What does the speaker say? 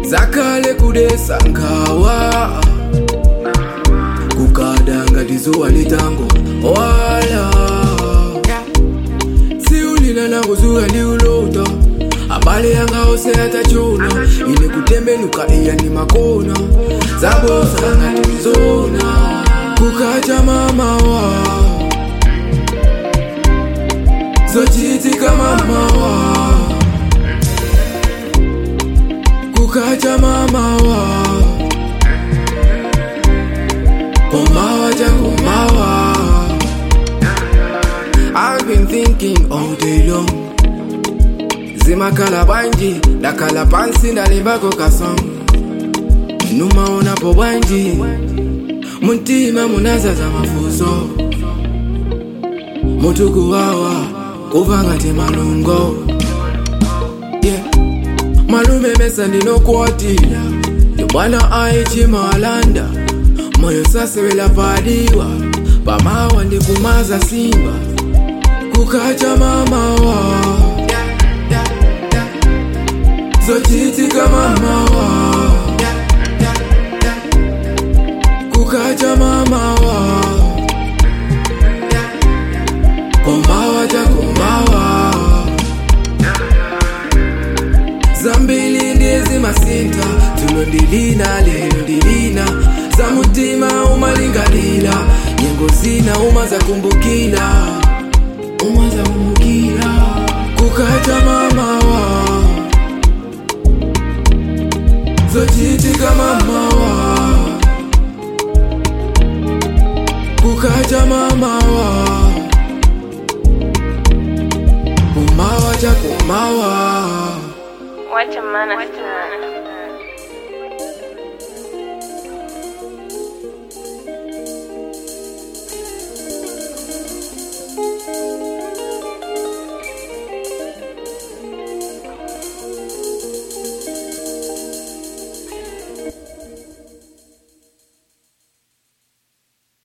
zakale kudesa ngawa kukadanga tizuwa litango wala siulila na kuzuwa liulota abale yanga ose atachona ile kutembenuka iya ni makona zabosa nga tizona kukacha mama wa zochitika mama wa kukacha mama wa Kumawa ja kumawa. I've been thinking all day long. Zima kalabanji, la kalapansi na limbako kasong. Numa unapo banji, muntima munazaza mafuso. Mutuku wawa, kuvangati malungo. Yeah, malume mesa nino kuatila. Yubana aichi malanda. Moyo sasa wela padiwa. Pamawa ndi kumaza simba. Kukacha mama wa zochitika mama wa kukacha mama wa kumawa ja kumawa zambili ndiezi masinta tulondilina lelondilina za mutima umalingalila nyengo zina umaza kumbukila umaza kumbukila kukacha mama wa zochitika mama wa kukacha mama wa kumawa ja kumawa wacha maana sana.